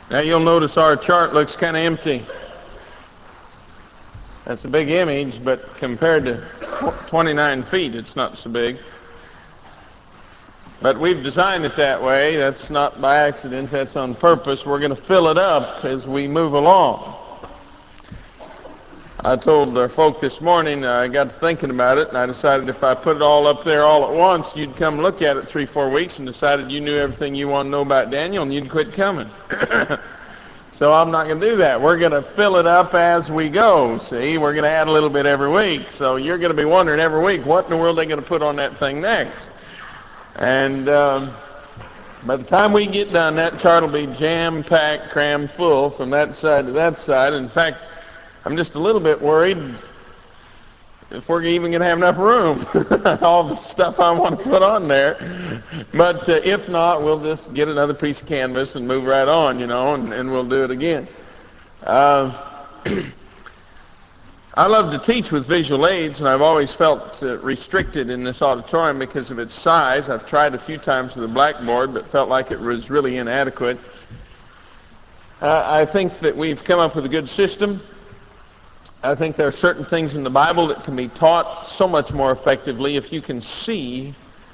Now you'll notice our chart looks kind of empty. That's a big image, but compared to 29 feet, it's not so big. But we've designed it that way. That's not by accident, that's on purpose. We're going to fill it up as we move along. I told our folk this morning, I got to thinking about it, and I decided if I put it all up there all at once, you'd come look at it 3-4 weeks and decided you knew everything you want to know about Daniel, and you'd quit coming. So I'm not going to do that. We're going to fill it up as we go, see? We're going to add a little bit every week. So you're going to be wondering every week, what in the world are they going to put on that thing next? And by the time we get done, that chart will be jam-packed, crammed full from that side to that side. In fact, I'm just a little bit worried if we're even going to have enough room. All the stuff I want to put on there. But if not, we'll just get another piece of canvas and move right on, and we'll do it again. I love to teach with visual aids, and I've always felt restricted in this auditorium because of its size. I've tried a few times with a blackboard, but felt like it was really inadequate. I think that we've come up with a good system. I think there are certain things in the Bible that can be taught so much more effectively if you can see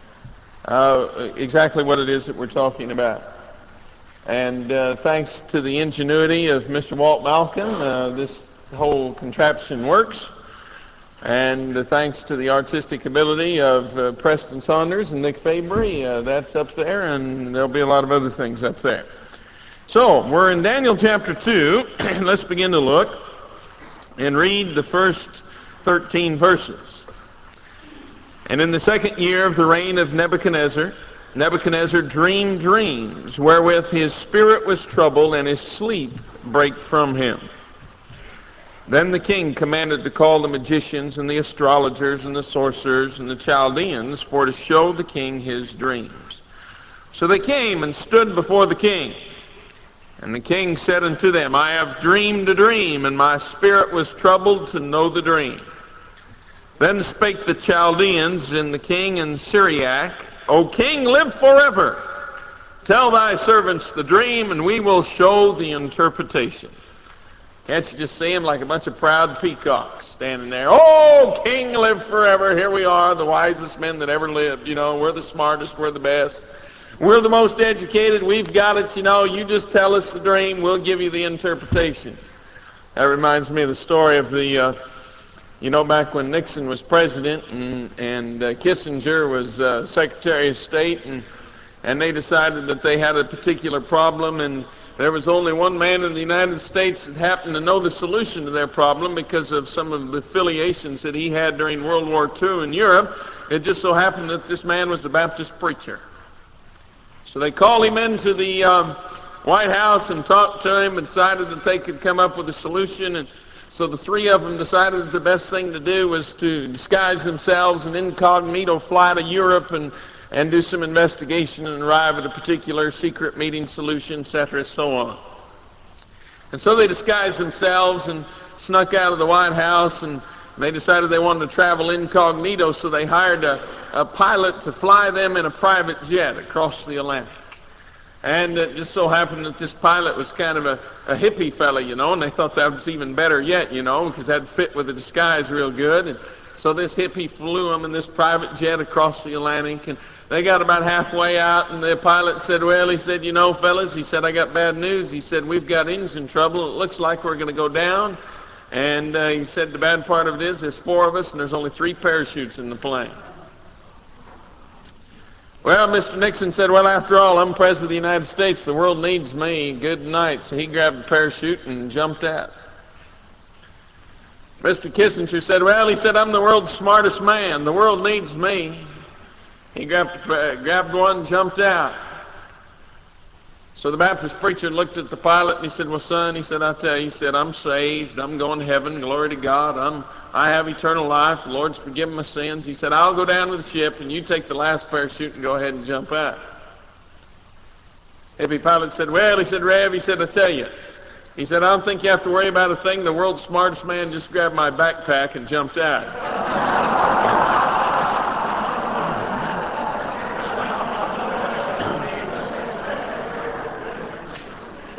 exactly what it is that we're talking about. And thanks to the ingenuity of Mr. Walt Malkin, this whole contraption works. And thanks to the artistic ability of Preston Saunders and Nick Fabry, that's up there, and there'll be a lot of other things up there. So, we're in Daniel chapter 2. Let's begin to look and read the first 13 verses. And in the second year of the reign of Nebuchadnezzar, Nebuchadnezzar dreamed dreams, wherewith his spirit was troubled, and his sleep brake from him. Then the king commanded to call the magicians, and the astrologers, and the sorcerers, and the Chaldeans, for to show the king his dreams. So they came and stood before the king. And the king said unto them, I have dreamed a dream, and my spirit was troubled to know the dream. Then spake the Chaldeans and the king in Syriac, O king, live forever. Tell thy servants the dream, and we will show the interpretation. Can't you just see them like a bunch of proud peacocks standing there? Oh, king, live forever. Here we are, the wisest men that ever lived. We're the smartest, we're the best. We're the most educated, we've got it, you just tell us the dream, we'll give you the interpretation. That reminds me of the story of the, back when Nixon was president and Kissinger was Secretary of State, and they decided that they had a particular problem, and there was only one man in the United States that happened to know the solution to their problem because of some of the affiliations that he had during World War II in Europe. It just so happened that this man was a Baptist preacher. So they called him into the White House and talked to him and decided that they could come up with a solution. And so the three of them decided that the best thing to do was to disguise themselves and incognito fly to Europe and do some investigation and arrive at a particular secret meeting solution, etc., so on. And so they disguised themselves and snuck out of the White House, and they decided they wanted to travel incognito, so they hired a pilot to fly them in a private jet across the Atlantic. And it just so happened that this pilot was kind of a hippie fella, and they thought that was even better yet, because that'd fit with the disguise real good. And so this hippie flew them in this private jet across the Atlantic, and they got about halfway out, and the pilot said, well, he said, fellas, he said, I got bad news. He said, we've got engine trouble. It looks like we're going to go down. And he said, the bad part of it is there's 4 of us, and there's only 3 parachutes in the plane. Well, Mr. Nixon said, well, after all, I'm President of the United States. The world needs me. Good night. So he grabbed a parachute and jumped out. Mr. Kissinger said, well, he said, I'm the world's smartest man. The world needs me. He grabbed one and jumped out. So the Baptist preacher looked at the pilot and he said, well, son, he said, I tell you, he said, I'm saved. I'm going to heaven. Glory to God. I have eternal life. The Lord's forgiven my sins. He said, I'll go down with the ship and you take the last parachute and go ahead and jump out. Hippie pilot said, well, he said, Rev, he said, I tell you. He said, I don't think you have to worry about a thing. The world's smartest man just grabbed my backpack and jumped out.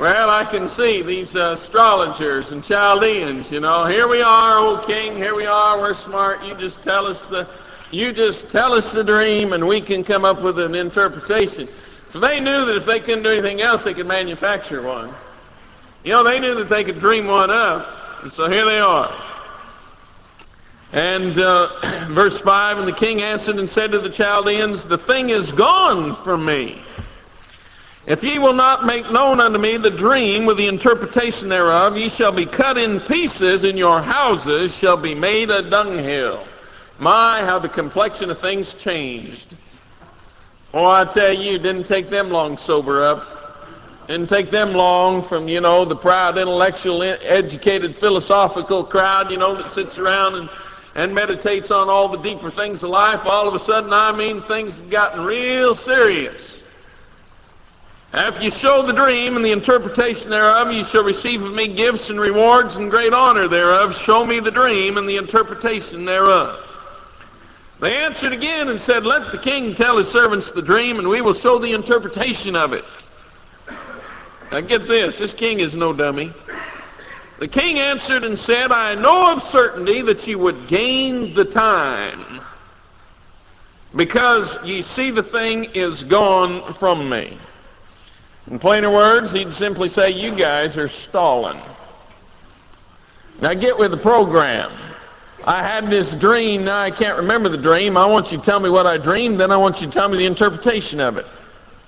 Well, I can see these astrologers and Chaldeans, here we are, O king, here we are, we're smart, you just tell us the dream and we can come up with an interpretation. So they knew that if they couldn't do anything else, they could manufacture one. They knew that they could dream one up, and so here they are. And verse 5, and the king answered and said to the Chaldeans, the thing is gone from me. If ye will not make known unto me the dream with the interpretation thereof, ye shall be cut in pieces, and your houses shall be made a dunghill. My, how the complexion of things changed. Oh, I tell you, it didn't take them long to sober up. Didn't take them long from, the proud, intellectual, educated, philosophical crowd, that sits around and meditates on all the deeper things of life. All of a sudden, things have gotten real serious. If you show the dream and the interpretation thereof, you shall receive of me gifts and rewards and great honor thereof. Show me the dream and the interpretation thereof. They answered again and said, let the king tell his servants the dream, and we will show the interpretation of it. Now get this king is no dummy. The king answered and said, I know of certainty that ye would gain the time, because ye see the thing is gone from me. In plainer words, he'd simply say, you guys are stalling. Now get with the program. I had this dream, now I can't remember the dream. I want you to tell me what I dreamed, then I want you to tell me the interpretation of it.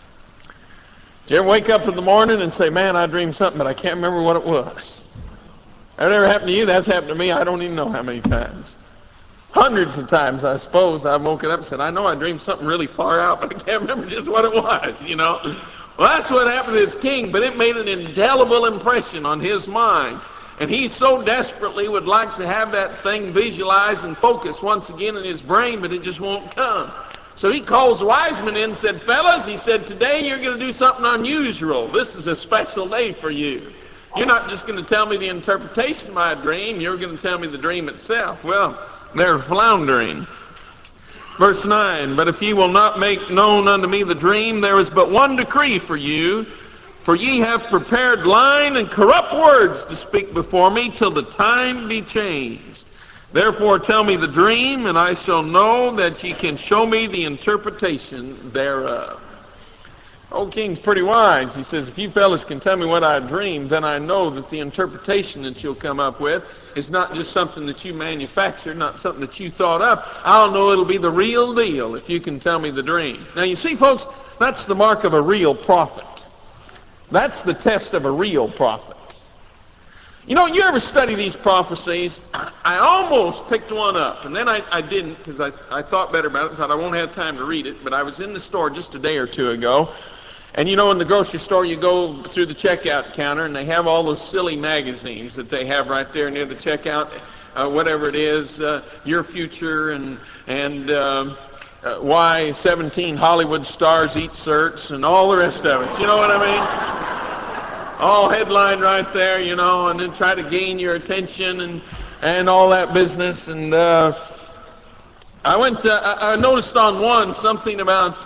Did you ever wake up in the morning and say, man, I dreamed something, but I can't remember what it was? That ever happened to you? That's happened to me. I don't even know how many times. Hundreds of times, I suppose. I've woken up and said, I know I dreamed something really far out, but I can't remember just what it was, Well, that's what happened to this king, but it made an indelible impression on his mind. And he so desperately would like to have that thing visualized and focused once again in his brain, but it just won't come. So he calls the wise men in and said, fellas, he said, today you're going to do something unusual. This is a special day for you. You're not just going to tell me the interpretation of my dream, you're going to tell me the dream itself. Well, they're floundering. Verse 9, but if ye will not make known unto me the dream, there is but one decree for you, for ye have prepared lying and corrupt words to speak before me till the time be changed. Therefore tell me the dream, and I shall know that ye can show me the interpretation thereof. Old king's pretty wise. He says, if you fellas can tell me what I dreamed, then I know that the interpretation that you'll come up with is not just something that you manufactured, not something that you thought up. I'll know it'll be the real deal if you can tell me the dream. Now you see, folks, that's the mark of a real prophet. That's the test of a real prophet. You ever study these prophecies? I almost picked one up, and then I didn't, because I thought better about it and thought I won't have time to read it, but I was in the store just a day or two ago, and in the grocery store you go through the checkout counter and they have all those silly magazines that they have right there near the checkout, whatever it is, Your Future and why 17 Hollywood stars eat certs and all the rest of it. You know what I mean? All headlined right there, and then try to gain your attention and all that business. And I noticed on one something about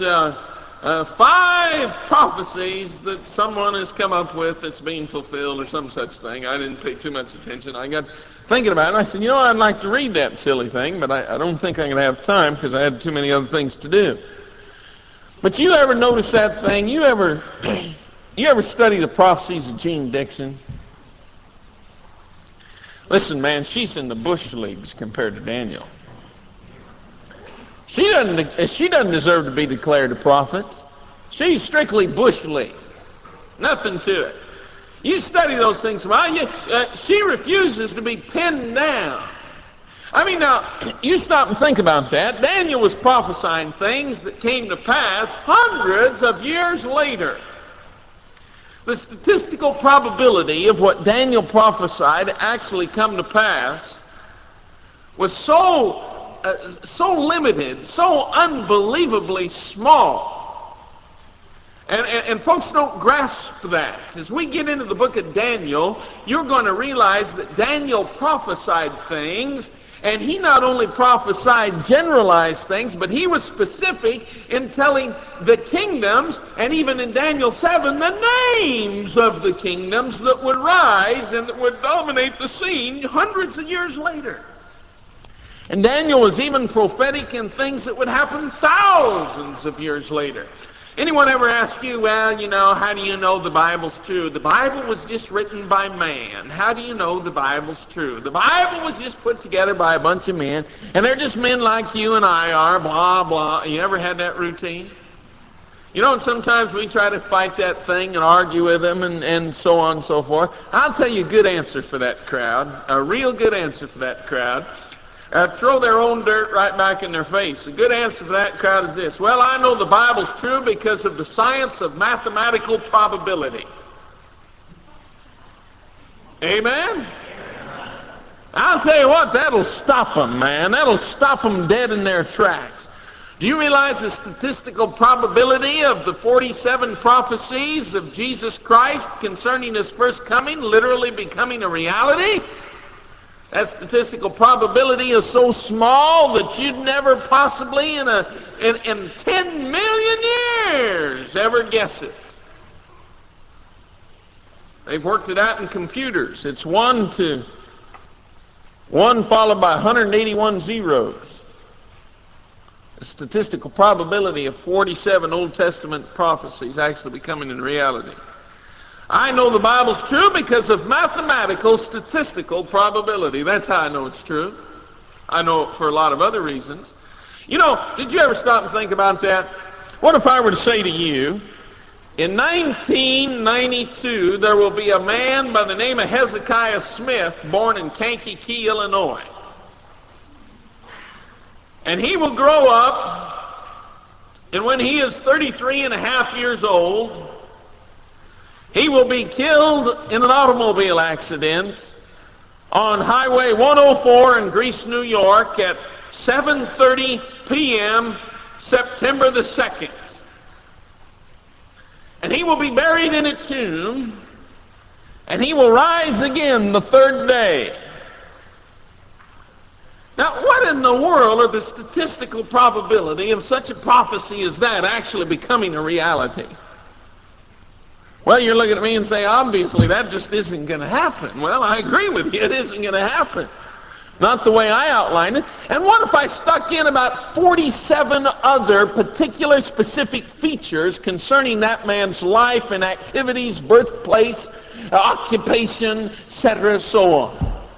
5 prophecies that someone has come up with that's being fulfilled or some such thing. I didn't pay too much attention. I got thinking about it, and I said, I'd like to read that silly thing, but I don't think I'm going to have time because I had too many other things to do. But you ever notice that thing? You ever study the prophecies of Jean Dixon? Listen, man, she's in the bush leagues compared to Daniel. She doesn't deserve to be declared a prophet. She's strictly bush league. Nothing to it. You study those things. She refuses to be pinned down. Now, you stop and think about that. Daniel was prophesying things that came to pass hundreds of years later. The statistical probability of what Daniel prophesied actually come to pass was so limited, so unbelievably small, And folks don't grasp that. As we get into the book of Daniel, you're going to realize that Daniel prophesied things, and he not only prophesied generalized things, but he was specific in telling the kingdoms, and even in Daniel 7, the names of the kingdoms that would rise and that would dominate the scene hundreds of years later. And Daniel was even prophetic in things that would happen thousands of years later. Anyone ever ask you, well, how do you know the Bible's true? The Bible was just written by man. How do you know the Bible's true? The Bible was just put together by a bunch of men, and they're just men like you and I are, blah, blah. You ever had that routine? And sometimes we try to fight that thing and argue with them and so on and so forth. I'll tell you a good answer for that crowd, a real good answer for that crowd. Throw their own dirt right back in their face. A good answer for that crowd is this: well, I know the Bible's true because of the science of mathematical probability. Amen? I'll tell you what, that'll stop them, man. That'll stop them dead in their tracks. Do you realize the statistical probability of the 47 prophecies of Jesus Christ concerning his first coming literally becoming a reality? That statistical probability is so small that you'd never possibly in 10 million years ever guess it. They've worked it out in computers. It's 1 to 1 followed by 181 zeros. The statistical probability of 47 Old Testament prophecies actually becoming a reality. I know the Bible's true because of mathematical statistical probability. That's how I know it's true. I know it for a lot of other reasons. Did you ever stop and think about that? What if I were to say to you, in 1992, there will be a man by the name of Hezekiah Smith born in Kankakee, Illinois. And he will grow up, and when he is 33 and a half years old, he will be killed in an automobile accident on Highway 104 in Greece, New York at 7:30 p.m. September the 2nd. And he will be buried in a tomb, and he will rise again the third day. Now, what in the world are the statistical probability of such a prophecy as that actually becoming a reality? Well, you're looking at me and say, obviously, that just isn't going to happen. Well, I agree with you. It isn't going to happen. Not the way I outlined it. And what if I stuck in about 47 other particular specific features concerning that man's life and activities, birthplace, occupation, etc., so on?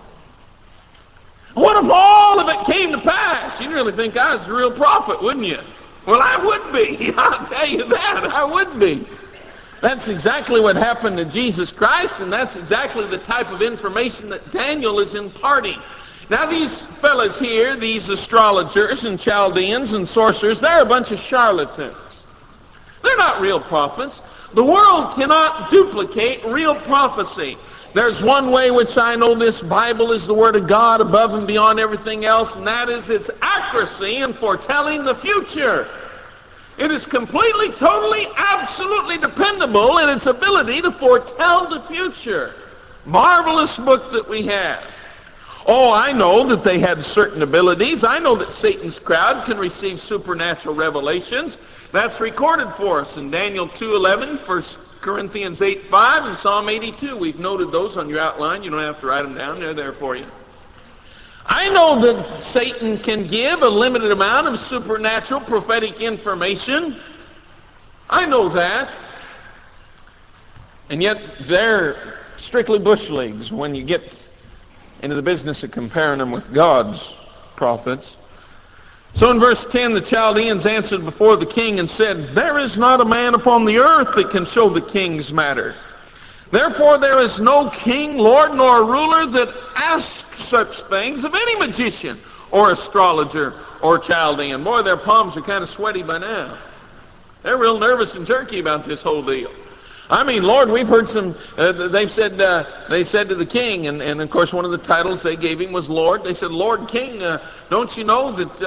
What if all of it came to pass? You'd really think I was a real prophet, wouldn't you? Well, I would be. I'll tell you that. I would be. That's exactly what happened to Jesus Christ, and that's exactly the type of information that Daniel is imparting. Now, these fellas here, these astrologers and Chaldeans and sorcerers, they're a bunch of charlatans. They're not real prophets. The world cannot duplicate real prophecy. There's one way which I know this Bible is the Word of God above and beyond everything else, and that is its accuracy in foretelling the future. It is completely, totally, absolutely dependable in its ability to foretell the future. Marvelous book that we have. Oh, I know that they had certain abilities. I know that Satan's crowd can receive supernatural revelations. That's recorded for us in Daniel 2:11, 1 Corinthians 8:5, and Psalm 82. We've noted those on your outline. You don't have to write them down. They're there for you. I know that Satan can give a limited amount of supernatural prophetic information. I know that. And yet they're strictly bush leagues when you get into the business of comparing them with God's prophets. So in verse 10, the Chaldeans answered before the king and said, "There is not a man upon the earth that can show the king's matter. Therefore there is no king, lord, nor ruler that asks such things of any magician or astrologer or Chaldean." Boy, their palms are kind of sweaty by now. They're real nervous and jerky about this whole deal. I mean, Lord, we've heard some, they said to the king, and of course one of the titles they gave him was Lord. They said, "Lord King, don't you know that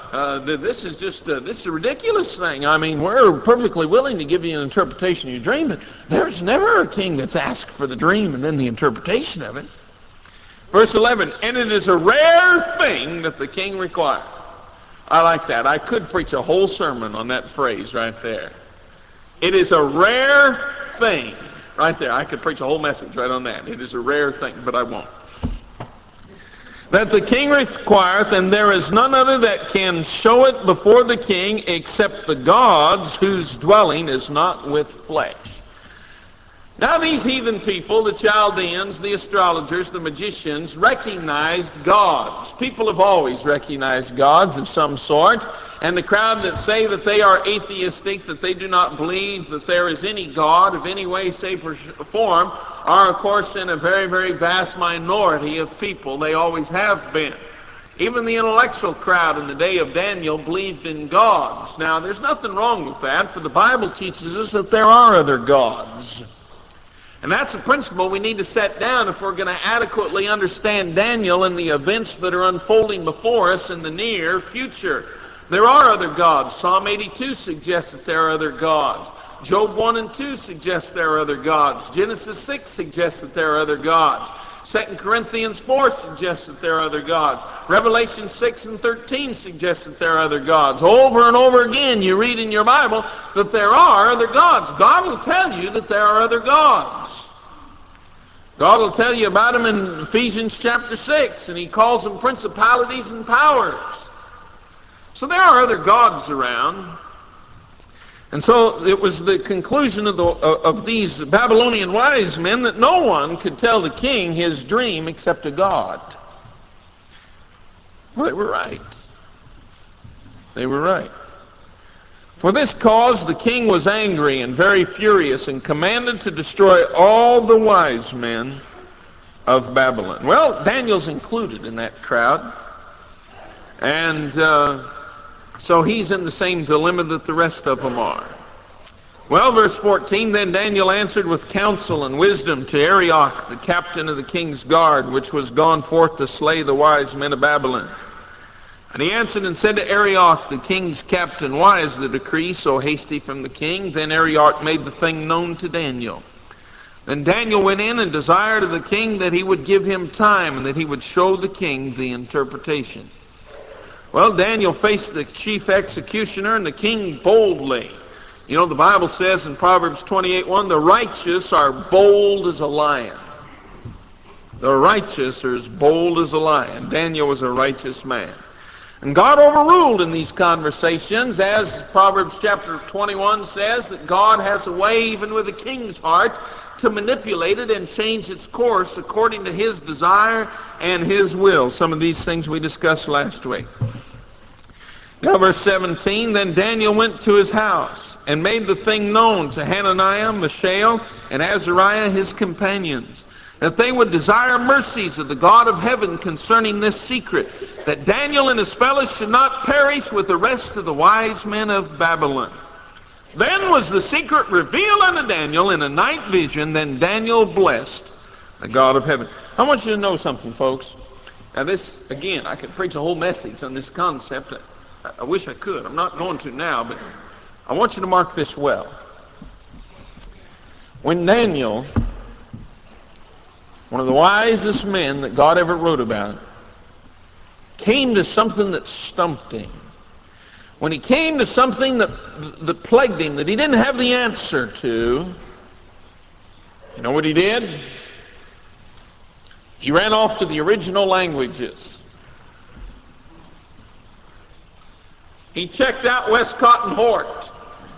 This is just this is a ridiculous thing. I mean, we're perfectly willing to give you an interpretation of your dream, but there's never a king that's asked for the dream and then the interpretation of it. Verse 11, and it is a rare thing that the king requires. I like that. I could preach a whole sermon on that phrase right there. It is a rare thing. Right there. I could preach a whole message right on that. It is a rare thing, but I won't. That the king requireth, and there is none other that can show it before the king except the gods whose dwelling is not with flesh. Now these heathen people, the Chaldeans, the astrologers, the magicians, recognized gods. People have always recognized gods of some sort. And the crowd that say that they are atheistic, that they do not believe that there is any God of any way, shape, or form, are of course in a very, very vast minority of people. They always have been. Even the intellectual crowd in the day of Daniel believed in gods. Now there's nothing wrong with that, for the Bible teaches us that there are other gods. And that's a principle we need to set down if we're going to adequately understand Daniel and the events that are unfolding before us in the near future. There are other gods. Psalm 82 suggests that there are other gods. Job 1 and 2 suggests there are other gods. Genesis 6 suggests that there are other gods. 2 Corinthians 4 suggests that there are other gods. Revelation 6 and 13 suggests that there are other gods. Over and over again you read in your Bible that there are other gods. God will tell you that there are other gods. God will tell you about them in Ephesians chapter 6, and he calls them principalities and powers. So there are other gods around. And so it was the conclusion of these Babylonian wise men that no one could tell the king his dream except a God. Well, they were right. They were right. For this cause the king was angry and very furious and commanded to destroy all the wise men of Babylon. Well, Daniel's included in that crowd. And so he's in the same dilemma that the rest of them are. Well, verse 14, then Daniel answered with counsel and wisdom to Arioch, the captain of the king's guard, which was gone forth to slay the wise men of Babylon. And he answered and said to Arioch, the king's captain, why is the decree so hasty from the king? Then Arioch made the thing known to Daniel. Then Daniel went in and desired of the king that he would give him time and that he would show the king the interpretation. Well, Daniel faced the chief executioner and the king boldly. You know, the Bible says in Proverbs 28:1, the righteous are bold as a lion. The righteous are as bold as a lion. Daniel was a righteous man. And God overruled in these conversations, as Proverbs chapter 21 says, that God has a way, even with a king's heart, to manipulate it and change its course according to his desire and his will. Some of these things we discussed last week. Now verse 17, then Daniel went to his house and made the thing known to Hananiah, Mishael, and Azariah his companions, that they would desire mercies of the God of heaven concerning this secret, that Daniel and his fellows should not perish with the rest of the wise men of Babylon. Then was the secret revealed unto Daniel in a night vision, then Daniel blessed the God of heaven. I want you to know something, folks. Now this, again, I could preach a whole message on this concept. I wish I could. I'm not going to now, but I want you to mark this well. When Daniel, one of the wisest men that God ever wrote about, came to something that stumped him, when he came to something that plagued him, that he didn't have the answer to, you know what he did? He ran off to the original languages. He checked out Westcott and Hort.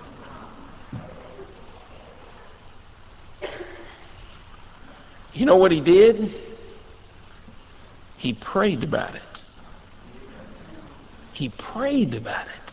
You know what he did? He prayed about it. He prayed about it.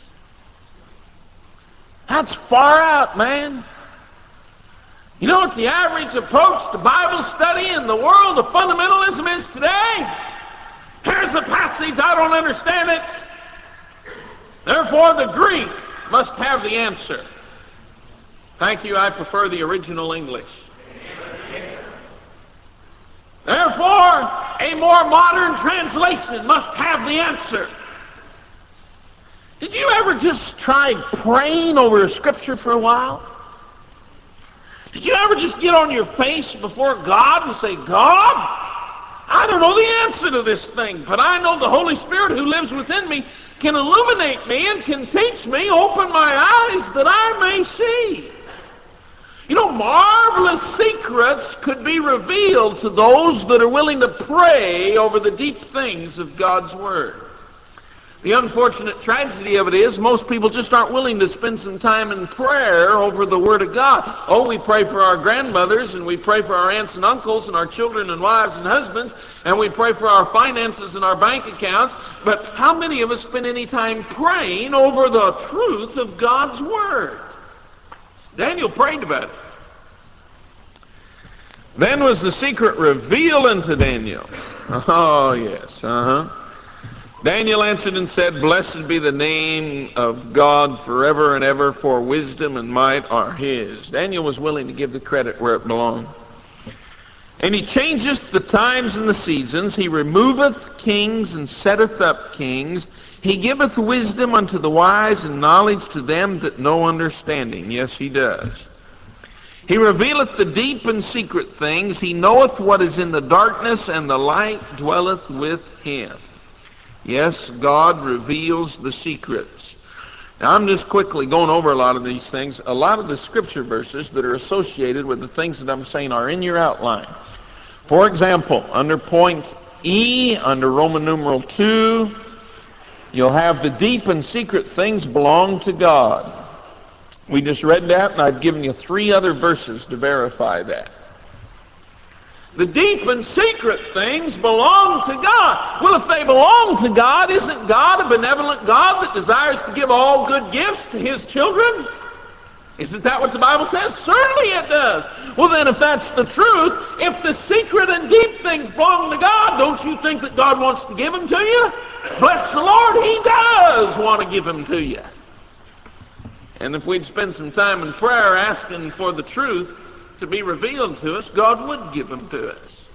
That's far out, man. You know what the average approach to Bible study in the world of fundamentalism is today? Here's a passage, I don't understand it. Therefore, the Greek must have the answer. Thank you, I prefer the original English. Therefore, a more modern translation must have the answer. Did you ever just try praying over a scripture for a while? Did you ever just get on your face before God and say, God, I don't know the answer to this thing, but I know the Holy Spirit who lives within me can illuminate me and can teach me, open my eyes that I may see. You know, marvelous secrets could be revealed to those that are willing to pray over the deep things of God's Word. The unfortunate tragedy of it is most people just aren't willing to spend some time in prayer over the Word of God. Oh, we pray for our grandmothers, and we pray for our aunts and uncles, and our children and wives and husbands, and we pray for our finances and our bank accounts, but how many of us spend any time praying over the truth of God's Word? Daniel prayed about it. Then was the secret revealed unto Daniel. Oh, yes, Daniel answered and said, Blessed be the name of God forever and ever, for wisdom and might are his. Daniel was willing to give the credit where it belonged. And he changeth the times and the seasons. He removeth kings and setteth up kings. He giveth wisdom unto the wise and knowledge to them that know understanding. Yes, he does. He revealeth the deep and secret things. He knoweth what is in the darkness, and the light dwelleth with him. Yes, God reveals the secrets. Now, I'm just quickly going over a lot of these things. A lot of the scripture verses that are associated with the things that I'm saying are in your outline. For example, under point E, under Roman numeral 2, you'll have the deep and secret things belong to God. We just read that, and I've given you 3 other verses to verify that. The deep and secret things belong to God. Well, if they belong to God, isn't God a benevolent God that desires to give all good gifts to his children? Isn't that what the Bible says? Certainly it does. Well, then, if that's the truth, if the secret and deep things belong to God, don't you think that God wants to give them to you? Bless the Lord, he does want to give them to you. And if we'd spend some time in prayer asking for the truth to be revealed to us, God would give them to us.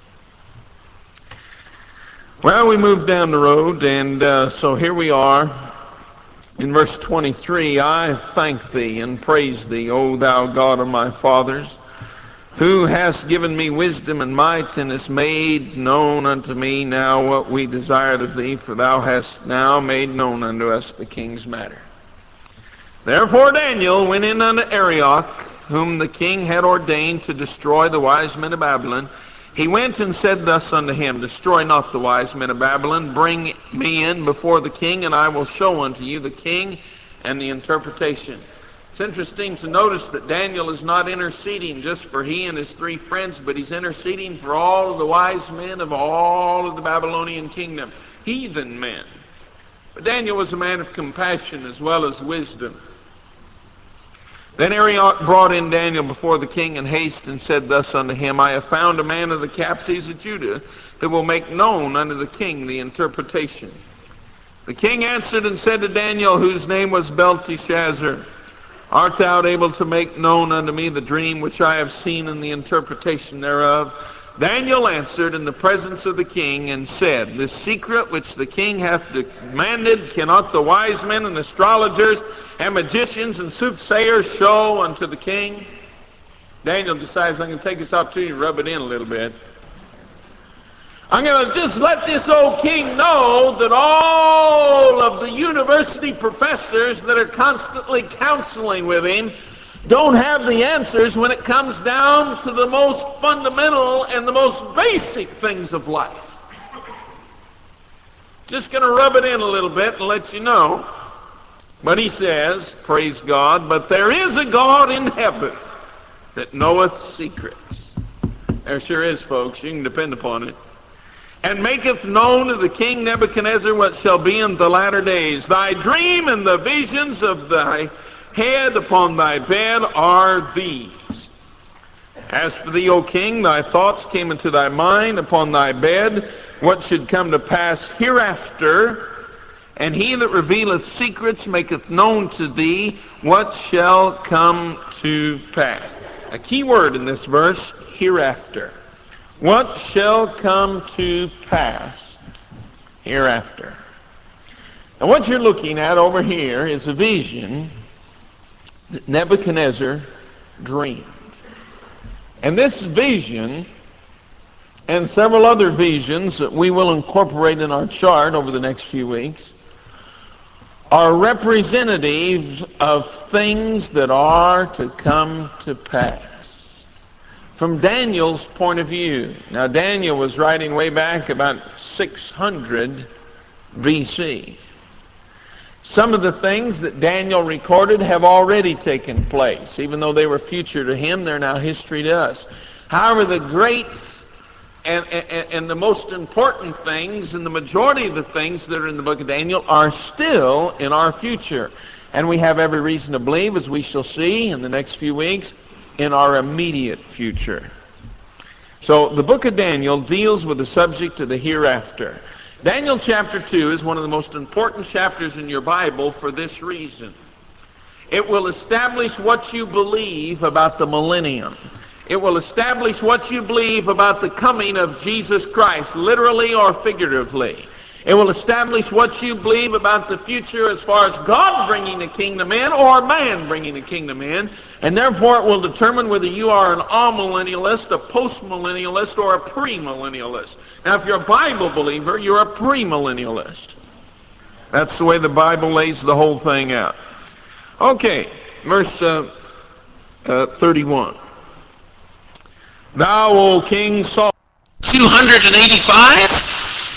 Well, we moved down the road, and so here we are in verse 23. I thank thee and praise thee, O thou God of my fathers, who hast given me wisdom and might, and hast made known unto me now what we desired of thee, for thou hast now made known unto us the king's matter. Therefore Daniel went in unto Arioch, whom the king had ordained to destroy the wise men of Babylon. He went and said thus unto him, Destroy not the wise men of Babylon, bring me in before the king, and I will show unto you the king and the interpretation. It's interesting to notice that Daniel is not interceding just for he and his 3 friends, but he's interceding for all of the wise men of all of the Babylonian kingdom, heathen men. But Daniel was a man of compassion as well as wisdom. Then Arioch brought in Daniel before the king in haste, and said thus unto him, I have found a man of the captives of Judah that will make known unto the king the interpretation. The king answered and said to Daniel, whose name was Belteshazzar, Art thou able to make known unto me the dream which I have seen and the interpretation thereof? Daniel answered in the presence of the king and said, This secret which the king hath demanded cannot the wise men and astrologers and magicians and soothsayers show unto the king? Daniel decides, I'm going to take this opportunity to rub it in a little bit. I'm going to just let this old king know that all of the university professors that are constantly counseling with him don't have the answers when it comes down to the most fundamental and the most basic things of life. Just going to rub it in a little bit and let you know. But he says, praise God, but there is a God in heaven that knoweth secrets. There sure is, folks. You can depend upon it. And maketh known to the king Nebuchadnezzar what shall be in the latter days. Thy dream and the visions of thy head upon thy bed are these. As for thee, O king, thy thoughts came into thy mind upon thy bed, what should come to pass hereafter. And he that revealeth secrets maketh known to thee what shall come to pass. A key word in this verse, hereafter. What shall come to pass hereafter. And what you're looking at over here is a vision that Nebuchadnezzar dreamed. And this vision and several other visions that we will incorporate in our chart over the next few weeks are representative of things that are to come to pass. From Daniel's point of view. Now, Daniel was writing way back about 600 BC. Some of the things that Daniel recorded have already taken place. Even though they were future to him, they're now history to us. However, the great and the most important things and the majority of the things that are in the book of Daniel are still in our future. And we have every reason to believe, as we shall see in the next few weeks, in our immediate future. So the book of Daniel deals with the subject of the hereafter. Daniel chapter 2 is one of the most important chapters in your Bible for this reason. It will establish what you believe about the millennium. It will establish what you believe about the coming of Jesus Christ, literally or figuratively. It will establish what you believe about the future as far as God bringing the kingdom in or man bringing the kingdom in. And therefore it will determine whether you are an amillennialist, a postmillennialist, or a premillennialist. Now, if you're a Bible believer, you're a premillennialist. That's the way the Bible lays the whole thing out. Okay, verse 31. Thou, O King Saul, 285?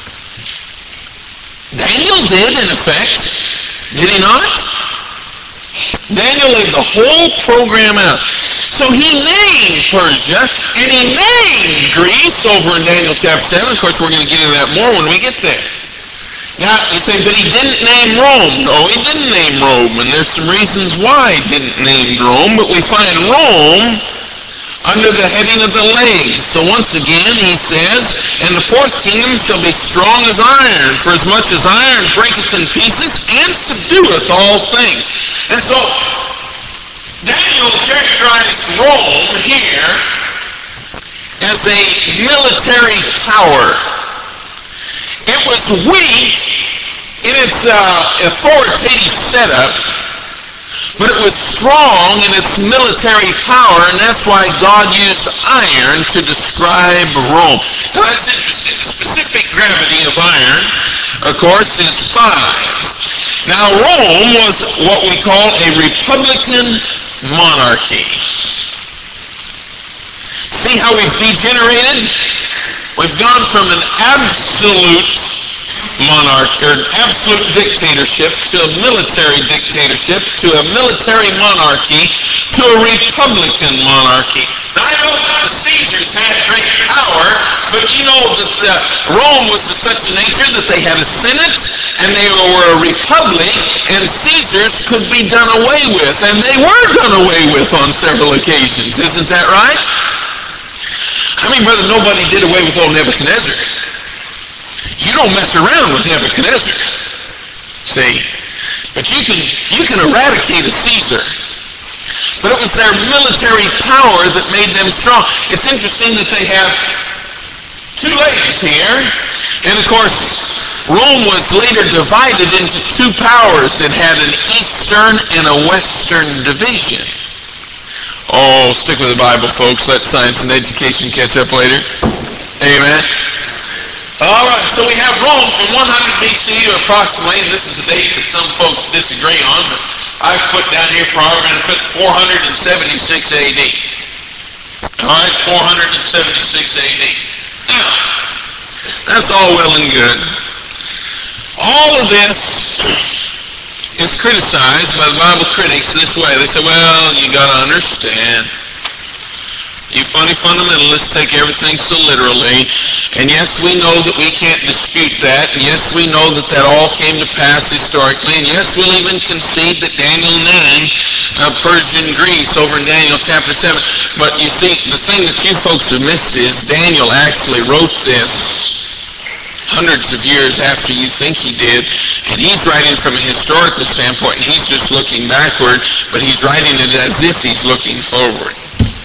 Daniel did, in effect. Did he not? Daniel laid the whole program out. So he named Persia, and he named Greece over in Daniel chapter 7. Of course, we're going to get into that more when we get there. Now, you say, but he didn't name Rome. No, he didn't name Rome, and there's some reasons why he didn't name Rome, but we find Rome under the heading of the legs. So once again, he says, and the fourth kingdom shall be strong as iron, for as much as iron breaketh in pieces, and subdueth all things. And so, Daniel characterized Rome here as a military power. It was weak in its authoritative setup, but it was strong in its military power, and that's why God used iron to describe Rome. Now that's interesting. The specific gravity of iron, of course, is 5. Now Rome was what we call a republican monarchy. See how we've degenerated? We've gone from an absolute monarchy, or absolute dictatorship, to a military dictatorship, to a military monarchy, to a republican monarchy. Now I know that the Caesars had great power, but you know that Rome was of such a nature that they had a senate, and they were a republic, and Caesars could be done away with, and they were done away with on several occasions. Isn't that right? I mean, brother, nobody did away with old Nebuchadnezzar. You don't mess around with Nebuchadnezzar. See? But you can eradicate a Caesar. But it was their military power that made them strong. It's interesting that they have 2 legs here. And of course, Rome was later divided into 2 powers. It had an eastern and a western division. Oh, stick with the Bible, folks. Let science and education catch up later. Amen. All right, so we have Rome from 100 BC to approximately, and this is a date that some folks disagree on, but I've put down here for our benefit 476 AD. All right, 476 AD. Now, that's all well and good. All of this is criticized by the Bible critics this way. They say, well, you got to understand, you funny fundamentalists take everything so literally. And yes, we know that we can't dispute that. And yes, we know that that all came to pass historically. And yes, we'll even concede that Daniel named Persian Greece over in Daniel chapter 7. But you see, the thing that you folks have missed is Daniel actually wrote this hundreds of years after you think he did, and he's writing from a historical standpoint, and he's just looking backward, but he's writing it as if he's looking forward.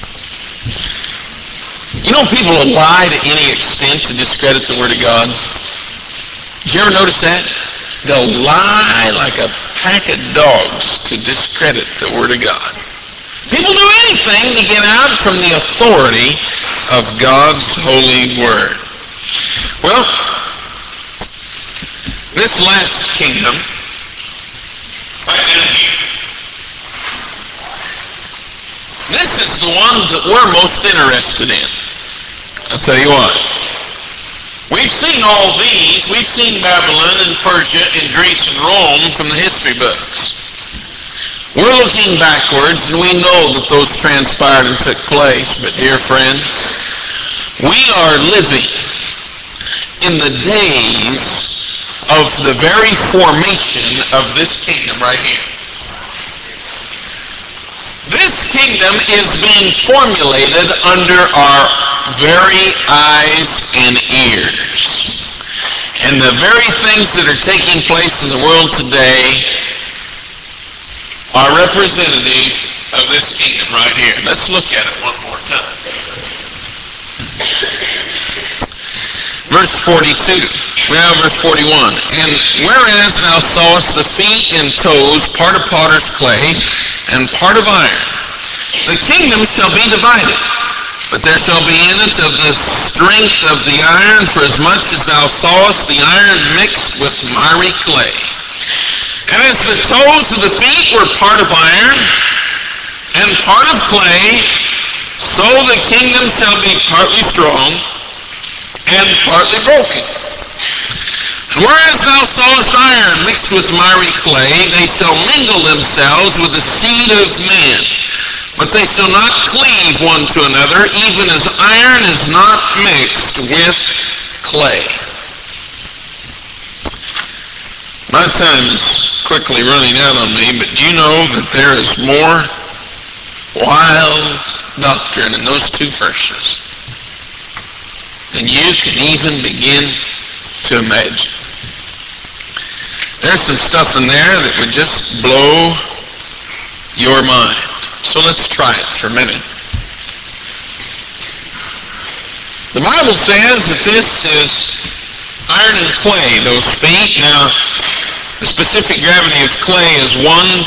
You know, people will lie to any extent to discredit the Word of God. Did you ever notice that? They'll lie like a pack of dogs to discredit the Word of God. People do anything to get out from the authority of God's holy Word. Well, this last kingdom, right down here, this is the one that we're most interested in. I'll tell you what. We've seen all these. We've seen Babylon and Persia and Greece and Rome from the history books. We're looking backwards, and we know that those transpired and took place. But dear friends, we are living in the days of the very formation of this kingdom right here. This kingdom is being formulated under our very eyes and ears. And the very things that are taking place in the world today are representative of this kingdom right here. Let's look at it one more time. Verse 42. Now verse 41. And whereas thou sawest the feet and toes, part of potter's clay, and part of iron, the kingdom shall be divided. But there shall be in it of the strength of the iron, for as much as thou sawest the iron mixed with miry clay. And as the toes of the feet were part of iron, and part of clay, so the kingdom shall be partly strong, and partly broken. And whereas thou sawest iron mixed with miry clay, they shall mingle themselves with the seed of man. But they shall not cleave one to another, even as iron is not mixed with clay. My time is quickly running out on me, but do you know that there is more wild doctrine in those two verses than you can even begin to imagine? There's some stuff in there that would just blow your mind. So let's try it for a minute. The Bible says that this is iron and clay, those feet. Now, the specific gravity of clay is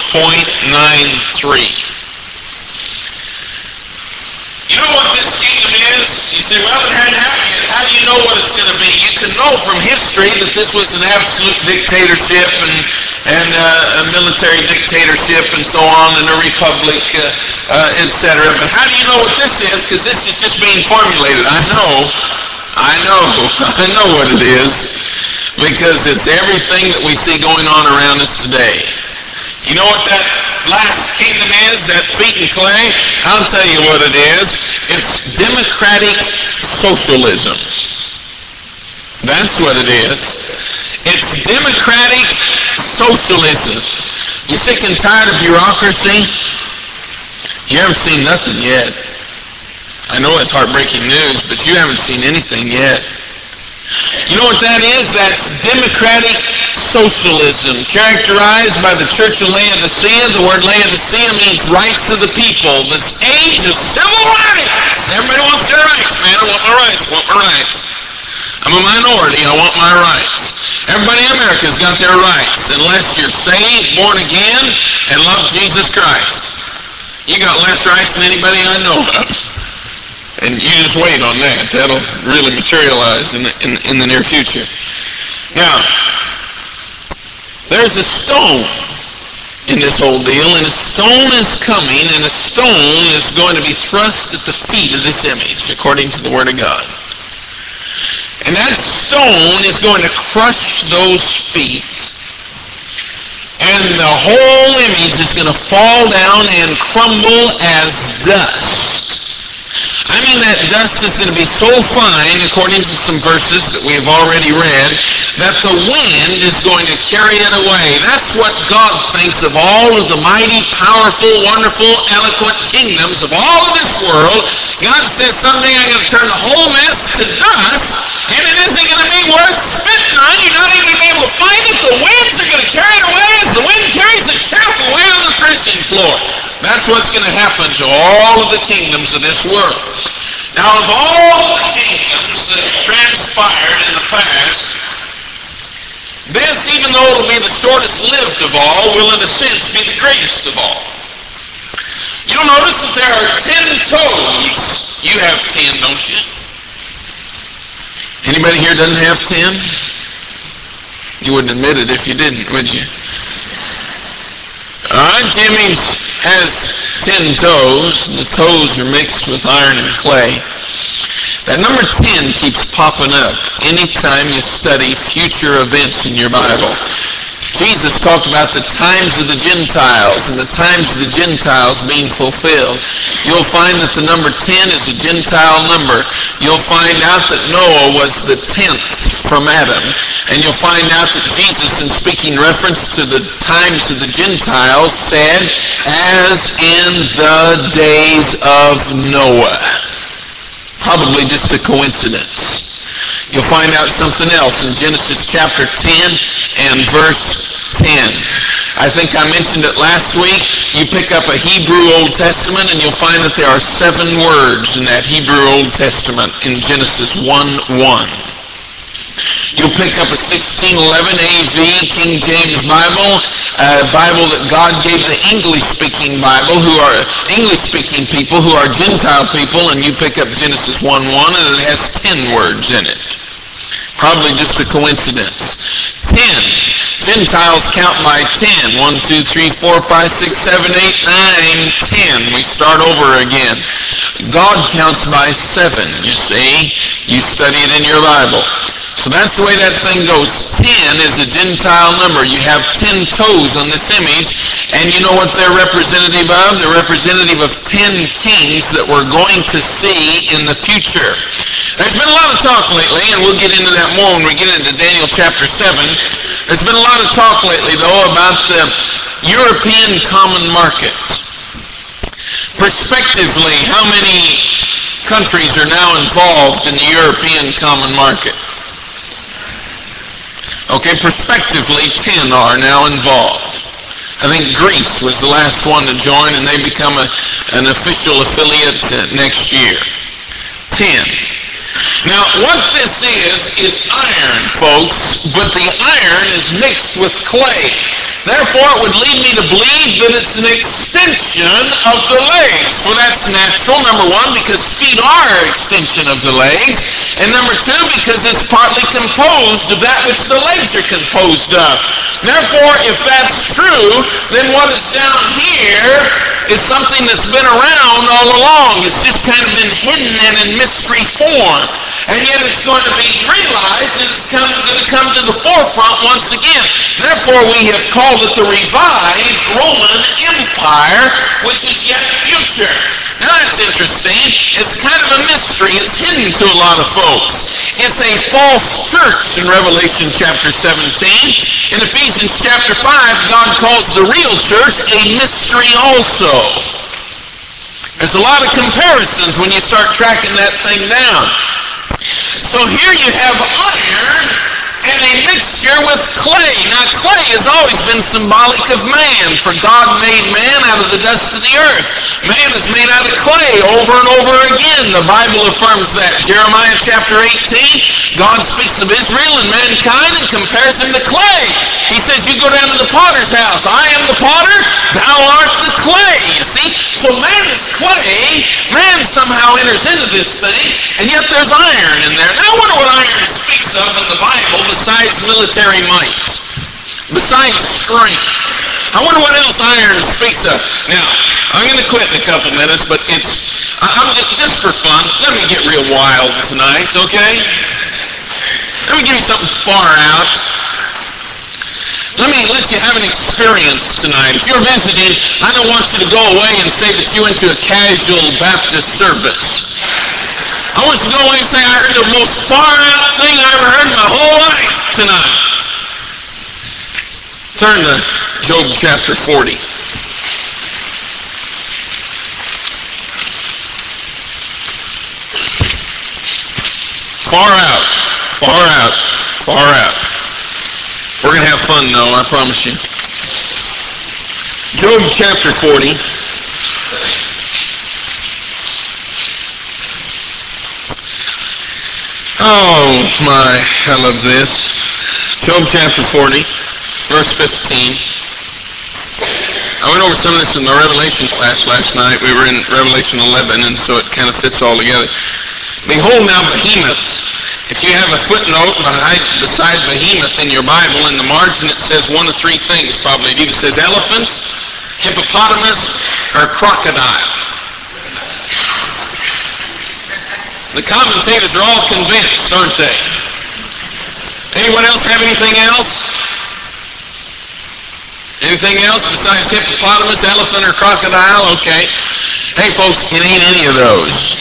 1.93. You know what this kingdom is? You say, well, it hadn't happened yet. How do you know what it's going to be? You can know from history that this was an absolute dictatorship and a military dictatorship and so on, and a republic, etc. But how do you know what this is? Because this is just being formulated. I know what it is, because it's everything that we see going on around us today. You know what that last kingdom is, that feet and clay? I'll tell you what it is. It's democratic socialism. That's what it is. It's democratic socialism. You sick and tired of bureaucracy? You haven't seen nothing yet. I know it's heartbreaking news, but you haven't seen anything yet. You know what that is? That's democratic socialism, characterized by the Church of Laodicea. The word Laodicea means rights of the people. This age of civil rights. Everybody wants their rights, man. I want my rights. I want my rights. I'm a minority. I want my rights. Everybody in America's got their rights, unless you're saved, born again, and love Jesus Christ. You got less rights than anybody I know of. And you just wait on that. That'll really materialize in the near future. Now, there's a stone in this whole deal, and a stone is coming, and a stone is going to be thrust at the feet of this image, according to the Word of God. And that stone is going to crush those feet, and the whole image is going to fall down and crumble as dust. I mean, that dust is going to be so fine, according to some verses that we have already read, that the wind is going to carry it away. That's what God thinks of all of the mighty, powerful, wonderful, eloquent kingdoms of all of this world. God says someday I'm going to turn the whole mess to dust, and it isn't going to be worth spitting on. You're not even going to be able to find it. The winds are going to carry it away as the wind carries a chaff away on the threshing floor. That's what's going to happen to all of the kingdoms of this world. Now, of all the kingdoms that have transpired in the past, this, even even though it'll be the shortest lived of all, will in a sense be the greatest of all. You'll notice that there are 10 toes. You have 10, don't you? Anybody here doesn't have 10? You wouldn't admit it if you didn't, would you? Alright, the image has 10 toes. The toes are mixed with iron and clay. That number 10 keeps popping up anytime you study future events in your Bible. Jesus talked about the times of the Gentiles and the times of the Gentiles being fulfilled. You'll find that the number 10 is a Gentile number. You'll find out that Noah was the 10th from Adam. And you'll find out that Jesus, in speaking reference to the times of the Gentiles, said, as in the days of Noah. Probably just a coincidence. You'll find out something else in Genesis chapter 10 and verse 10. I think I mentioned it last week. You pick up a Hebrew Old Testament and you'll find that there are 7 words in that Hebrew Old Testament in Genesis 1:1. You'll pick up a 1611 AV King James Bible, a Bible that God gave the English-speaking Bible, who are English-speaking people, who are Gentile people, and you pick up Genesis 1:1, and it has 10 words in it. Probably just a coincidence. 10. Gentiles count by 10. 1, 2, 3, 4, 5, 6, 7, 8, 9, 10. We start over again. God counts by 7, you see. You study it in your Bible. So that's the way that thing goes. 10 is a Gentile number. You have 10 toes on this image, and you know what they're representative of? They're representative of 10 kings that we're going to see in the future. There's been a lot of talk lately, and we'll get into that more when we get into Daniel chapter 7. There's been a lot of talk lately, though, about the European common market. Prospectively, how many countries are now involved in the European common market? Okay, prospectively, 10 are now involved. I think Greece was the last one to join, and they become an official affiliate next year. 10. Now, what this is iron, folks, but the iron is mixed with clay. Therefore, it would lead me to believe that it's an extension of the legs. Well, that's natural, number one, because feet are an extension of the legs. And number two, because it's partly composed of that which the legs are composed of. Therefore, if that's true, then what is down here is something that's been around all along. It's just kind of been hidden and in mystery form. And yet it's going to be realized and it's going to come to the forefront once again. Therefore, we have called it the revived Roman Empire, which is yet future. Now that's interesting. It's kind of a mystery. It's hidden to a lot of folks. It's a false church in Revelation chapter 17. In Ephesians chapter 5, God calls the real church a mystery also. There's a lot of comparisons when you start tracking that thing down. So here you have iron and a mixture with clay. Now clay has always been symbolic of man, for God made man out of the dust of the earth. Man is made out of clay over and over again. The Bible affirms that. Jeremiah chapter 18, God speaks of Israel and mankind and compares him to clay. He says, you go down to the potter's house. I am the potter, thou art the clay. You see? So man is clay. Man somehow enters into this thing, and yet there's iron in there. Now I wonder what iron speaks of in the Bible besides military might, besides strength. I wonder what else iron speaks of. Now, I'm going to quit in a couple minutes, but I'm just for fun. Let me get real wild tonight, okay? Let me give you something far out. Let me let you have an experience tonight. If you're visiting, I don't want you to go away and say that you went to a casual Baptist service. I want you to go away and say, I heard the most far-out thing I ever heard in my whole life tonight. Turn to Job chapter 40. Far out, far out, far out. We're going to have fun, though, I promise you. Job chapter 40. Oh, my, I love this. Job chapter 40. verse 15. I went over some of this in my Revelation class last night. We were in Revelation 11, and so it kind of fits all together. Behold now Behemoth. If you have a footnote beside Behemoth in your Bible, in the margin it says one of three things probably. It either says elephants, hippopotamus, or crocodile. The commentators are all convinced, aren't they? Anyone else have anything else? Anything else besides hippopotamus, elephant, or crocodile? Okay. Hey folks, it ain't any of those.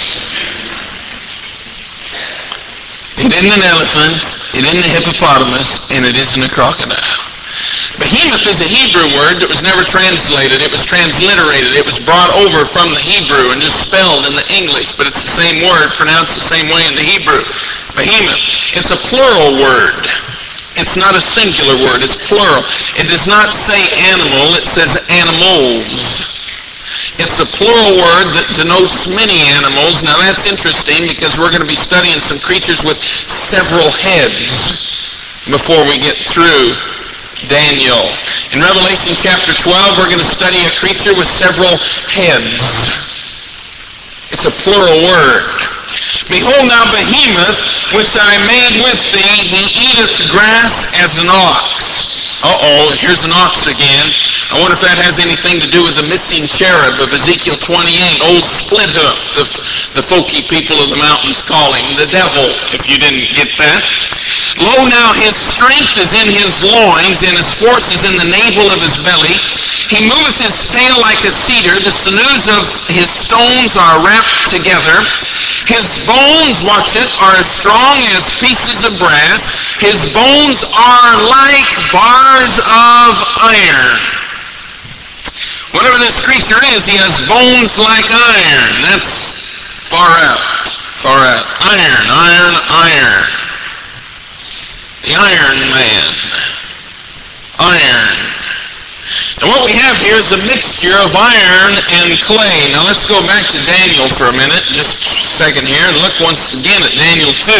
It isn't an elephant, it isn't a hippopotamus, and it isn't a crocodile. Behemoth is a Hebrew word that was never translated. It was transliterated. It was brought over from the Hebrew and just spelled in the English, but it's the same word, pronounced the same way in the Hebrew. Behemoth. It's a plural word. It's not a singular word. It's plural. It does not say animal. It says animals. It's a plural word that denotes many animals. Now that's interesting because we're going to be studying some creatures with several heads before we get through Daniel. In Revelation chapter 12, we're going to study a creature with several heads. It's a plural word. Behold now Behemoth, which I made with thee, he eateth grass as an ox. Uh-oh, here's an ox again. I wonder if that has anything to do with the missing cherub of Ezekiel 28, old split hoof, the folky people of the mountains call him, the devil, if you didn't get that. Lo now his strength is in his loins, and his force is in the navel of his belly. He moveth his tail like a cedar, the sinews of his stones are wrapped together. His bones, watch it, are as strong as pieces of brass. His bones are like bars of iron. Whatever this creature is, he has bones like iron. That's far out. Far out. Iron, iron, iron. The Iron Man. Iron. And what we have here is a mixture of iron and clay. Now let's go back to Daniel for a minute, just a second here, and look once again at Daniel 2.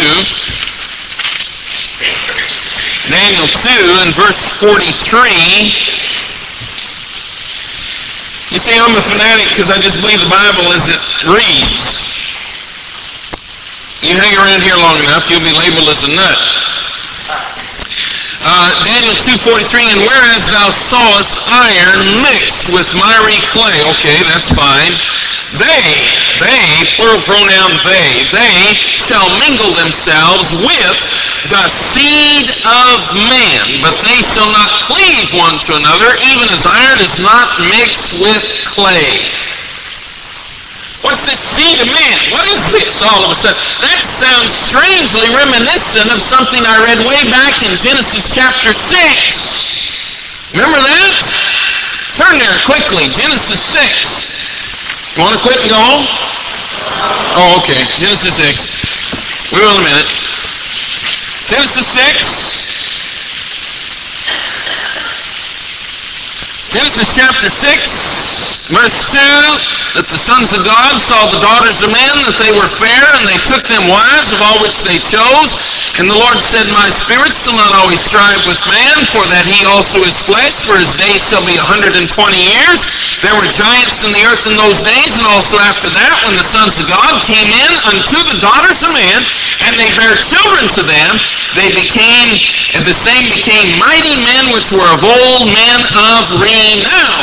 Daniel 2 and verse 43. You see, I'm a fanatic because I just believe the Bible as it reads. You hang around here long enough, you'll be labeled as a nut. Daniel 2:43, and whereas thou sawest iron mixed with miry clay, okay, that's fine. They, plural pronoun they shall mingle themselves with the seed of man, but they shall not cleave one to another, even as iron is not mixed with clay. What's this seed of man? What is this all of a sudden? That sounds strangely reminiscent of something I read way back in Genesis chapter 6. Remember that? Turn there quickly, Genesis 6. You want to quit and go home? Oh, okay, Genesis 6. We will in a minute. Genesis 6. Genesis chapter 6, verse 2, that the sons of God saw the daughters of men, that they were fair, and they took them wives, of all which they chose. And the Lord said, my spirit shall not always strive with man, for that he also is flesh, for his days shall be 120 years. There were giants in the earth in those days, and also after that, when the sons of God came in unto the daughters of men, and they bare children to them, the same became mighty men which were of old, men of renown.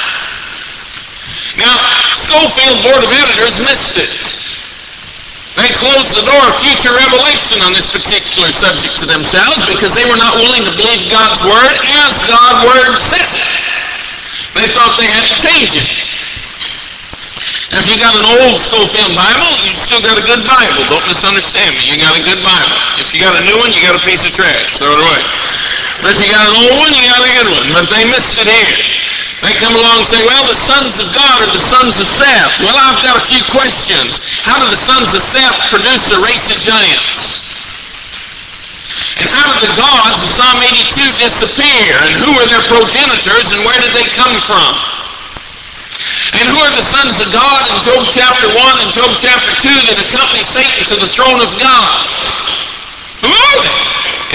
Now, Schofield Board of Editors missed it. They closed the door of future revelation on this particular subject to themselves because they were not willing to believe God's Word as God's Word says it. They thought they had to change it. Now, if you got an old Schofield Bible, you still got a good Bible. Don't misunderstand me. You got a good Bible. If you got a new one, you got a piece of trash. Throw it away. But if you got an old one, you got a good one. But they missed it here. They come along and say, well, the sons of God are the sons of Seth. Well, I've got a few questions. How do the sons of Seth produce a race of giants? And how did the gods of Psalm 82 disappear? And who were their progenitors and where did they come from? And who are the sons of God in Job chapter 1 and Job chapter 2 that accompany Satan to the throne of God? Who are they?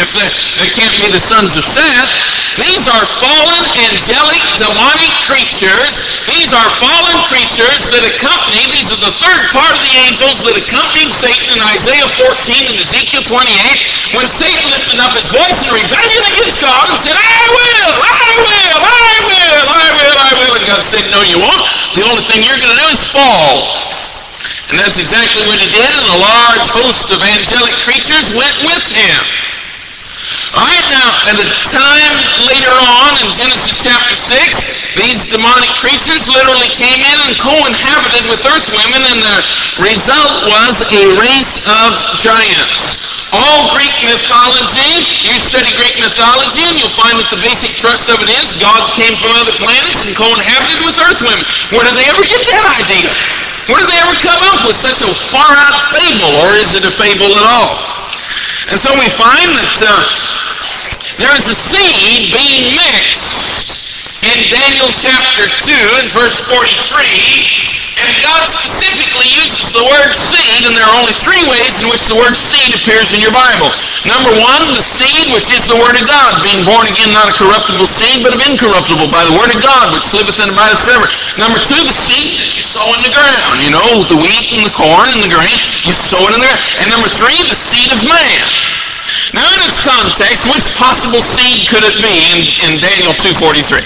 if they can't be the sons of Seth. These are fallen, angelic, demonic creatures. These are fallen creatures that accompany, these are the third part of the angels that accompanied Satan in Isaiah 14 and Ezekiel 28, when Satan lifted up his voice in rebellion against God and said, I will, I will, I will, I will, I will. And God said, no, you won't. The only thing you're going to do is fall. And that's exactly what he did, and a large host of angelic creatures went with him. All right, now, at a time later on in Genesis chapter 6, these demonic creatures literally came in and co-inhabited with earth women, and the result was a race of giants. All Greek mythology, you study Greek mythology, and you'll find that the basic thrust of it is God came from other planets and co-inhabited with earth women. Where did they ever get that idea? Where did they ever come up with such a far-out fable, or is it a fable at all? And so we find that there is a seed being mixed in Daniel chapter 2 and verse 43, and God specifically uses the word seed, and there are only three ways in which the word seed appears in your Bible. Number one, the seed, which is the Word of God, being born again, not a corruptible seed, but of incorruptible, by the Word of God, which liveth and abideth forever. Number two, the seed that you sow in the ground, the wheat and the corn and the grain, you sow it in the ground. And number three, the seed of man. Now in its context, which possible seed could it be in Daniel 2:43?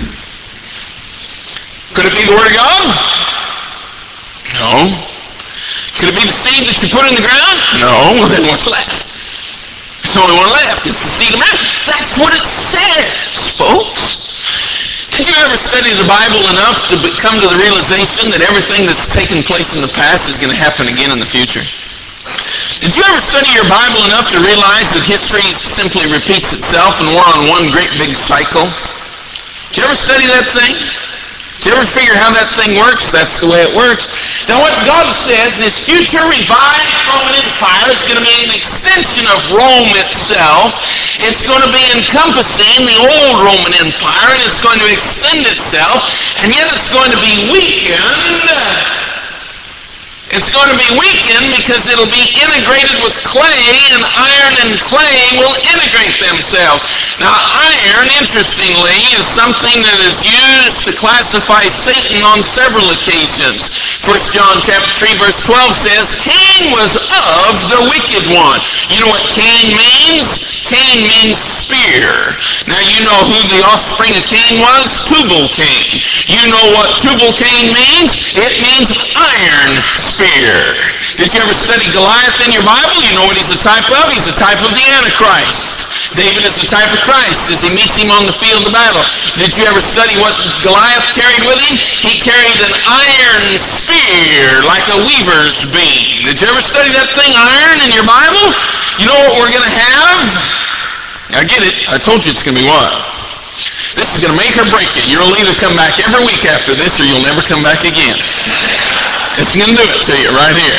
Could it be the Word of God? No. Could it be the seed that you put in the ground? No. Well, then what's left? There's only one left. It's the seed of man. That's what it says, folks. Did you ever study the Bible enough to come to the realization that everything that's taken place in the past is going to happen again in the future? Did you ever study your Bible enough to realize that history simply repeats itself and we're on one great big cycle? Did you ever study that thing? Did you ever figure how that thing works? That's the way it works. Now what God says, this future revived Roman Empire is going to be an extension of Rome itself. It's going to be encompassing the old Roman Empire, and it's going to extend itself, and yet it's going to be weakened. It's going to be weakened because it'll be integrated with clay, and iron and clay will integrate themselves. Now, iron, interestingly, is something that is used to classify Satan on several occasions. 1 John chapter 3, verse 12 says, Cain was of the wicked one. You know what Cain means? Cain means spear. Now, you know who the offspring of Cain was? Tubal-Cain. You know what Tubal-Cain means? It means iron spear. Did you ever study Goliath in your Bible? You know what he's a type of? He's a type of the Antichrist. David is the type of Christ as he meets him on the field of battle. Did you ever study what Goliath carried with him? He carried an iron spear like a weaver's beam. Did you ever study that thing, iron, in your Bible? You know what we're going to have? I get it. I told you it's going to be wild. This is going to make or break it. You'll either come back every week after this or you'll never come back again. It's going to do it to you right here.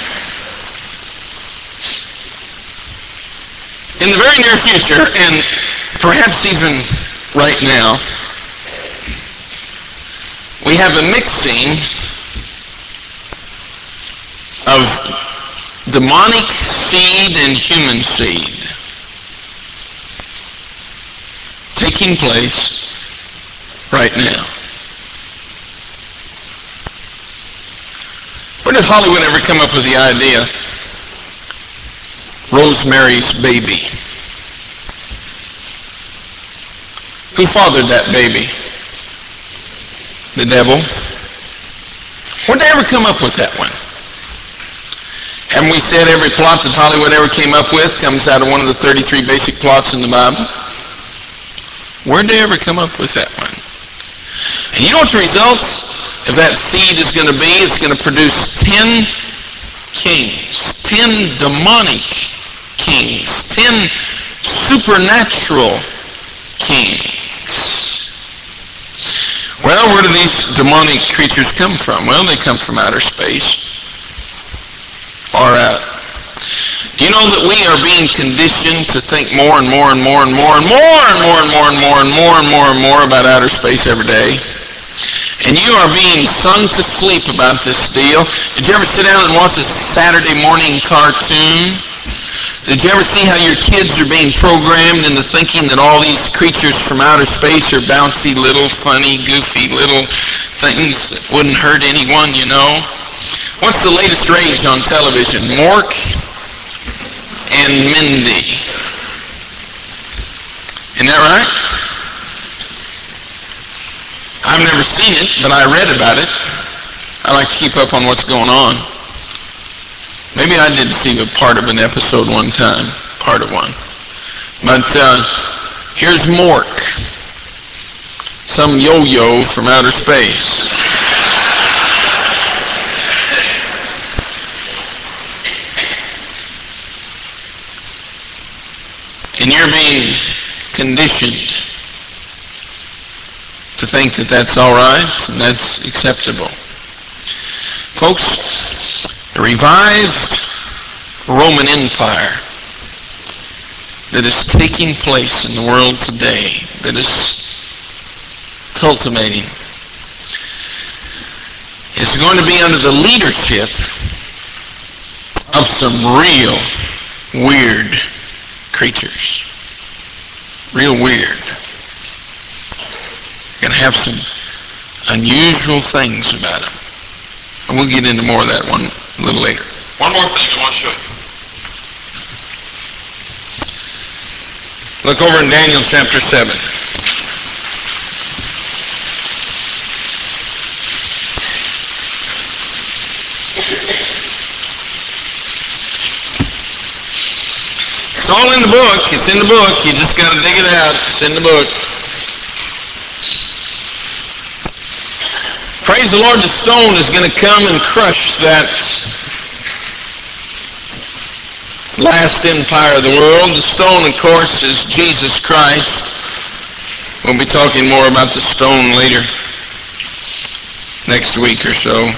In the very near future, and perhaps even right now, we have a mixing of demonic seed and human seed taking place right now. Where did Hollywood ever come up with the idea? Rosemary's Baby. Who fathered that baby? The devil. Where did they ever come up with that one? Haven't we said every plot that Hollywood ever came up with comes out of one of the 33 basic plots in the Bible? Where did they ever come up with that one? And you know what the results of that seed is going to be? It's going to produce 10 kings, 10 demonic kings, 10 supernatural kings. Well, where do these demonic creatures come from? Well, they come from outer space, far out. Do you know that we are being conditioned to think more and more and more and more and more and more and more and more and more and more and more about outer space every day? And you are being sung to sleep about this deal. Did you ever sit down and watch a Saturday morning cartoon? Did you ever see how your kids are being programmed into thinking that all these creatures from outer space are bouncy little, funny, goofy little things that wouldn't hurt anyone, you know? What's the latest rage on television? Mork and Mindy. Isn't that right? I've never seen it, but I read about it. I like to keep up on what's going on. Maybe I did see a part of an episode one time, part of one. But here's Mork, some yo-yo from outer space. And you're being conditioned to think that that's all right and that's acceptable. Folks, the revived Roman Empire that is taking place in the world today, that is cultivating, is going to be under the leadership of some real weird creatures. Real weird. Going to have some unusual things about them. And we'll get into more of that one a little later. One more thing I want to show you. Look over in Daniel chapter 7. It's all in the book. It's in the book. You just got to dig it out. It's in the book. Praise the Lord, the stone is going to come and crush that last empire of the world. The stone, of course, is Jesus Christ. We'll be talking more about the stone later, next week or so.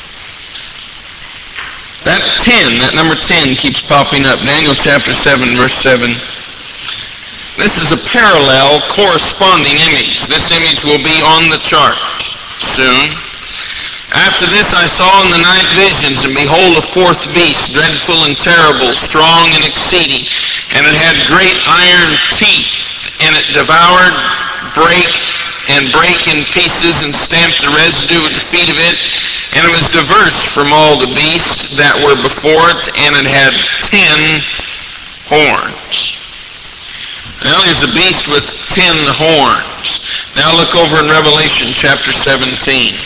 That 10, that number 10 keeps popping up. Daniel chapter 7, verse 7. This is a parallel, corresponding image. This image will be on the chart soon. After this I saw in the night visions, and behold, a fourth beast, dreadful and terrible, strong and exceeding. And it had great iron teeth, and it devoured, brake in pieces, and stamped the residue at the feet of it. And it was diverse from all the beasts that were before it, and it had 10 horns. Now there's a beast with 10 horns. Now look over in Revelation chapter 17.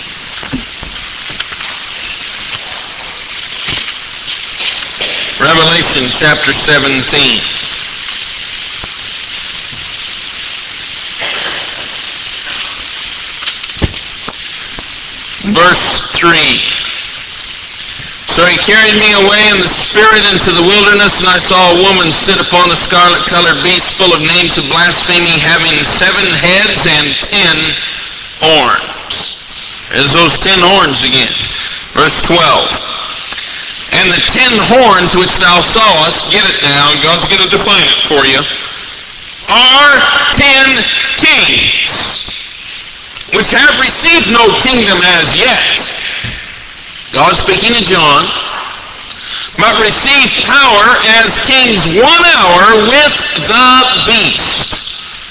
Revelation chapter 17. Verse 3. So he carried me away in the spirit into the wilderness, and I saw a woman sit upon a scarlet-colored beast full of names of blasphemy, having 7 heads and 10 horns. There's those 10 horns again. Verse 12. And the 10 horns which thou sawest, get it now, God's going to define it for you, are 10 kings, which have received no kingdom as yet. God speaking to John, but receive power as kings 1 hour with the beast.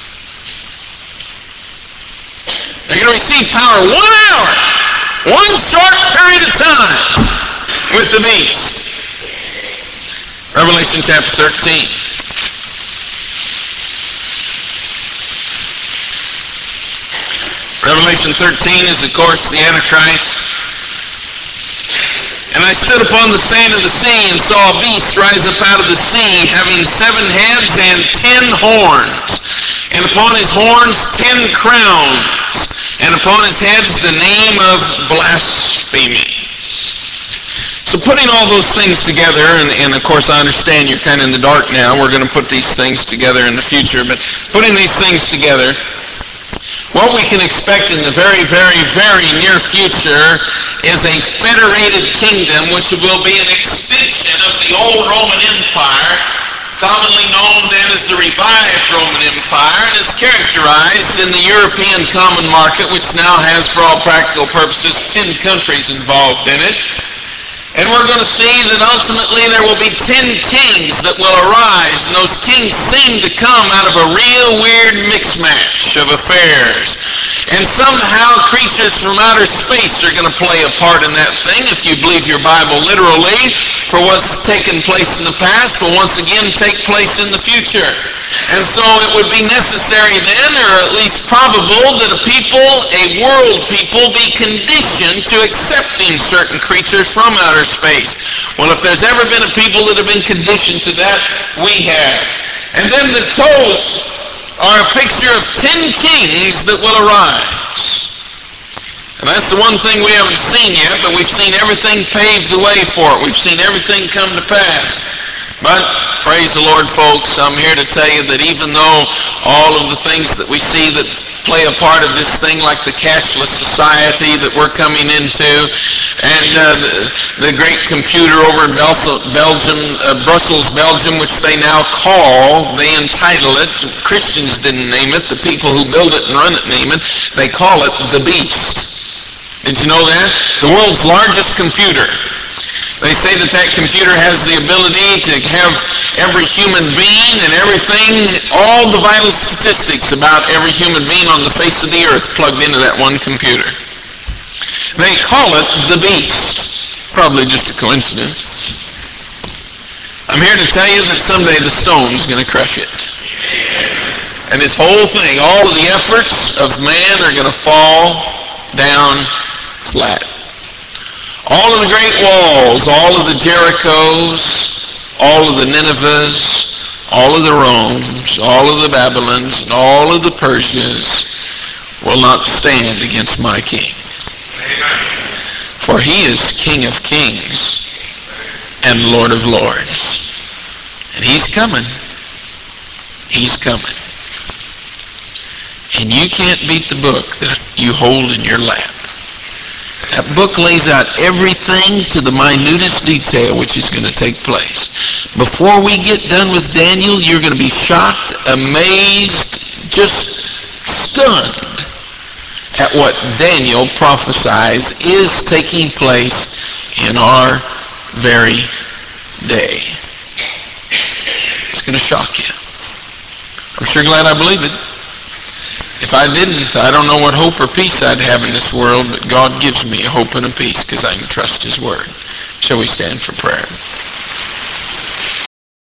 They're going to receive power 1 hour, one short period of time, with the beast. Revelation chapter 13. Revelation 13 is, of course, the Antichrist. And I stood upon the sand of the sea and saw a beast rise up out of the sea, having 7 heads and 10 horns. And upon his horns 10 crowns. And upon his heads the name of blasphemy. So putting all those things together, and of course I understand you're kind of in the dark now. We're going to put these things together in the future. But putting these things together, what we can expect in the very, very, very near future is a federated kingdom which will be an extension of the old Roman Empire, commonly known then as the revived Roman Empire, and it's characterized in the European common market, which now has, for all practical purposes, 10 countries involved in it. And we're going to see that ultimately there will be 10 kings that will arise, and those kings seem to come out of a real weird mix-match of affairs. And somehow creatures from outer space are going to play a part in that thing, if you believe your Bible literally, for what's taken place in the past will once again take place in the future. And so it would be necessary then, or at least probable, that a world people, be conditioned to accepting certain creatures from outer space. Well, if there's ever been a people that have been conditioned to that, we have. And then the toes are a picture of 10 kings that will arise. And that's the one thing we haven't seen yet, but we've seen everything pave the way for it. We've seen everything come to pass. But, praise the Lord, folks, I'm here to tell you that even though all of the things that we see that play a part of this thing, like the cashless society that we're coming into, and the great computer over in Belgium, Brussels, Belgium, which they now they entitle it, Christians didn't name it, the people who build it and run it name it, they call it the Beast. Did you know that? The world's largest computer. They say that computer has the ability to have every human being and everything, all the vital statistics about every human being on the face of the earth plugged into that one computer. They call it the Beast. Probably just a coincidence. I'm here to tell you that someday the stone's going to crush it. And this whole thing, all of the efforts of man are going to fall down flat. All of the great walls, all of the Jerichos, all of the Ninevehs, all of the Romes, all of the Babylons, and all of the Persias will not stand against my king. For he is King of kings and Lord of lords. And he's coming. He's coming. And you can't beat the book that you hold in your lap. That book lays out everything to the minutest detail which is going to take place. Before we get done with Daniel, you're going to be shocked, amazed, just stunned at what Daniel prophesies is taking place in our very day. It's going to shock you. I'm sure glad I believe it. If I didn't, I don't know what hope or peace I'd have in this world, but God gives me a hope and a peace because I can trust his word. Shall we stand for prayer?